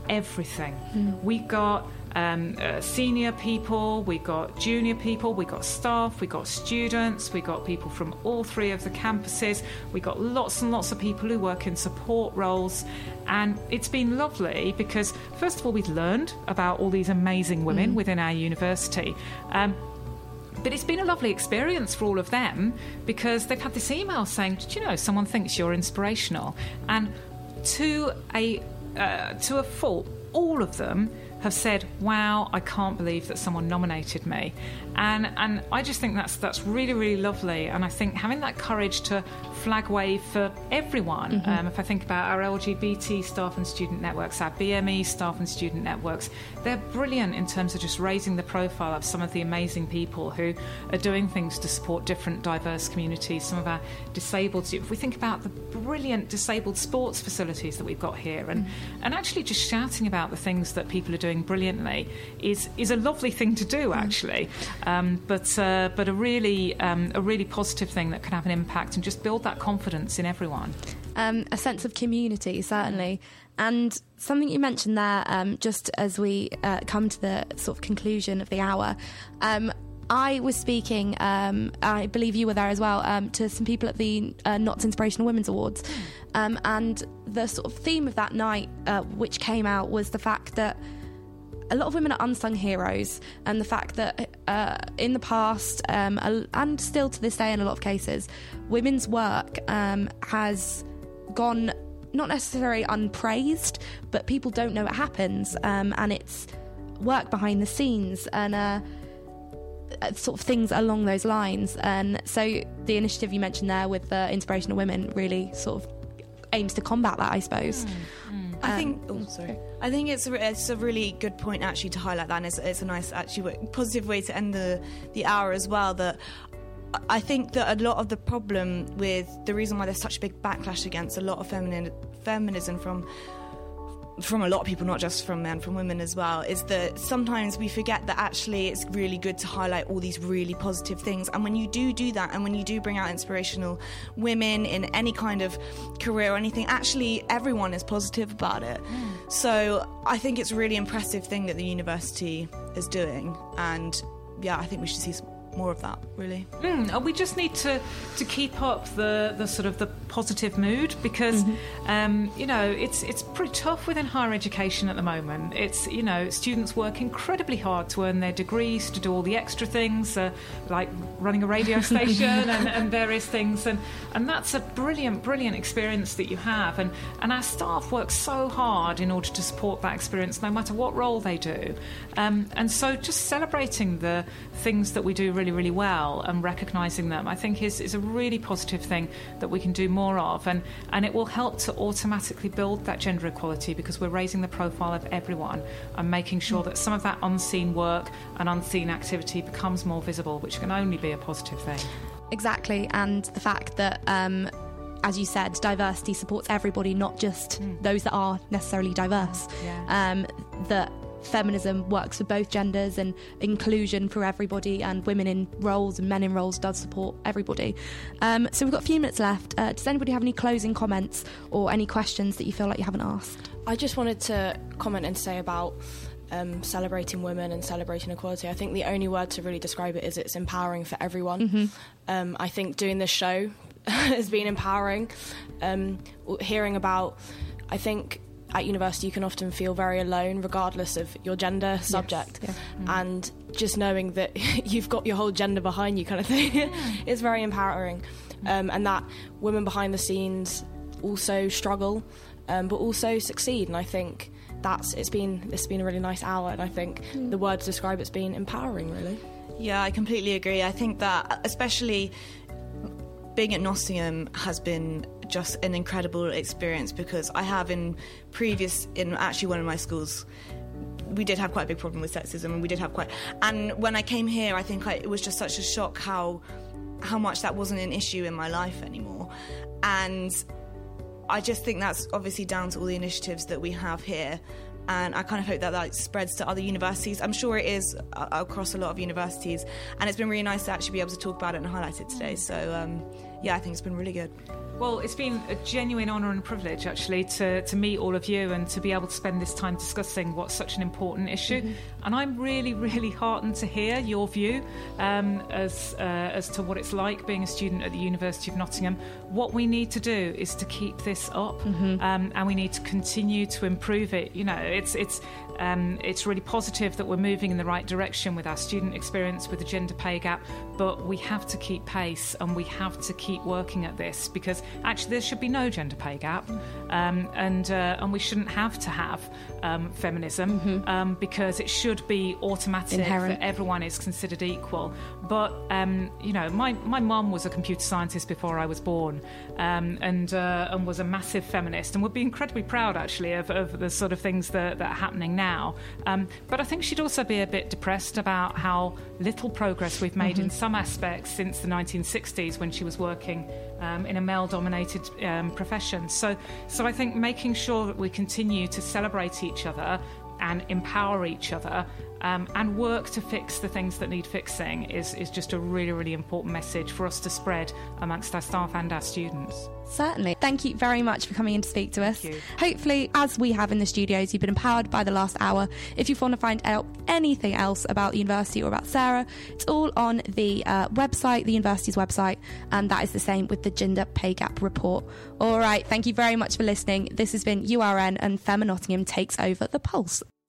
everything. Mm. We got um, uh, senior people, we got junior people, we got staff, we got students, we got people from all three of the campuses, we got lots and lots of people who work in support roles, and it's been lovely because first of all we've learned about all these amazing women mm. within our university. Um, But it's been a lovely experience for all of them because they've had this email saying, "Did you know someone thinks you're inspirational?" And to a uh, to a fault, all of them have said, "Wow, I can't believe that someone nominated me," and and I just think that's that's really really lovely. And I think having that courage to flag wave for everyone. Mm-hmm. Um, if I think about our L G B T staff and student networks, our B M E staff and student networks, they're brilliant in terms of just raising the profile of some of the amazing people who are doing things to support different diverse communities. Some of our disabled students. If we think about the brilliant disabled sports facilities that we've got here, and mm-hmm. and actually just shouting about the things that people are doing brilliantly is is a lovely thing to do actually, um, but uh, but a really um, a really positive thing that can have an impact and just build that confidence in everyone. Um, a sense of community, certainly. And something you mentioned there, um, just as we uh, come to the sort of conclusion of the hour, um, I was speaking, um, I believe you were there as well, um, to some people at the uh, Knots Inspirational Women's Awards. Um, and the sort of theme of that night, uh, which came out, was the fact that a lot of women are unsung heroes, and the fact that uh, in the past, um, and still to this day in a lot of cases, women's work um, has gone not necessarily unpraised, but people don't know it happens, um, and it's work behind the scenes and uh, sort of things along those lines. And so the initiative you mentioned there with the Inspirational Women really sort of aims to combat that, I suppose. Mm, mm. I think. Oh, sorry. I think it's a, it's a really good point actually to highlight that, and it's, it's a nice, actually, positive way to end the the hour as well. That I think that a lot of the problem with the reason why there's such a big backlash against a lot of feminine feminism from from a lot of people, not just from men, from women as well, is that sometimes we forget that actually it's really good to highlight all these really positive things. And when you do do that, and when you do bring out inspirational women in any kind of career or anything, actually everyone is positive about it. Mm. So I think it's a really impressive thing that the university is doing, and yeah, I think we should see some more of that, really. Mm, we just need to, to keep up the, the sort of the positive mood, because mm-hmm. um, you know, it's it's pretty tough within higher education at the moment. It's, you know, students work incredibly hard to earn their degrees, to do all the extra things, uh, like running a radio station and, and various things, and and that's a brilliant brilliant experience that you have, and and our staff work so hard in order to support that experience, no matter what role they do, um, and so just celebrating the things that we do really really well and recognising them, I think is, is a really positive thing that we can do more of, and, and it will help to automatically build that gender equality, because we're raising the profile of everyone and making sure that some of that unseen work and unseen activity becomes more visible, which can only be a positive thing. Exactly, and the fact that um, as you said, diversity supports everybody, not just mm. those that are necessarily diverse. Yeah. Um, that feminism works for both genders, and inclusion for everybody, and women in roles and men in roles does support everybody. Um, so we've got a few minutes left. Uh, does anybody have any closing comments or any questions that you feel like you haven't asked? I just wanted to comment and say about um, celebrating women and celebrating equality. I think the only word to really describe it is it's empowering for everyone. Mm-hmm. Um, I think doing this show has been empowering. Um, hearing about, I think at university you can often feel very alone regardless of your gender subject. Yes. Yeah. Mm. And just knowing that you've got your whole gender behind you kind of thing yeah. is very empowering. Um, and that women behind the scenes also struggle um, but also succeed, and I think that's it's been it's been a really nice hour, and I think mm. the word to describe it's been empowering, really. Yeah, I completely agree. I think that especially being at Nottingham has been just an incredible experience, because I have in previous, in actually one of my schools, we did have quite a big problem with sexism, and we did have quite, and when I came here, I think I, it was just such a shock how how much that wasn't an issue in my life anymore. And I just think that's obviously down to all the initiatives that we have here, and I kind of hope that that spreads to other universities. I'm sure it is uh, across a lot of universities, and it's been really nice to actually be able to talk about it and highlight it today. So um, yeah, I think it's been really good. Well, it's been a genuine honour and privilege, actually, to, to meet all of you and to be able to spend this time discussing what's such an important issue. Mm-hmm. And I'm really, really heartened to hear your view um, as uh, as to what it's like being a student at the University of Nottingham. What we need to do is to keep this up, mm-hmm. um, and we need to continue to improve it. You know, it's it's um, it's really positive that we're moving in the right direction with our student experience, with the gender pay gap, but we have to keep pace and we have to keep working at this, because actually there should be no gender pay gap, um, and uh, and we shouldn't have to have um, feminism, mm-hmm. um, because it should be automatic Inherent. that everyone is considered equal. But um, you know, my my mum was a computer scientist before I was born, um, and uh, and was a massive feminist, and would be incredibly proud actually of, of the sort of things that, that are happening now. Um, but I think she'd also be a bit depressed about how little progress we've made mm-hmm. in some aspects since the nineteen sixties, when she was working um, in a male-dominated um, profession. So, so I think making sure that we continue to celebrate each other and empower each other, um, and work to fix the things that need fixing is, is just a really, really important message for us to spread amongst our staff and our students. Certainly. Thank you very much for coming in to speak to us. Thank you. Hopefully, as we have in the studios, you've been empowered by the last hour. If you want to find out anything else about the university or about Sarah, it's all on the uh, website, the university's website, and that is the same with the Gender Pay Gap report. All right, thank you very much for listening. This has been U R N, and Fema Nottingham takes over the Pulse.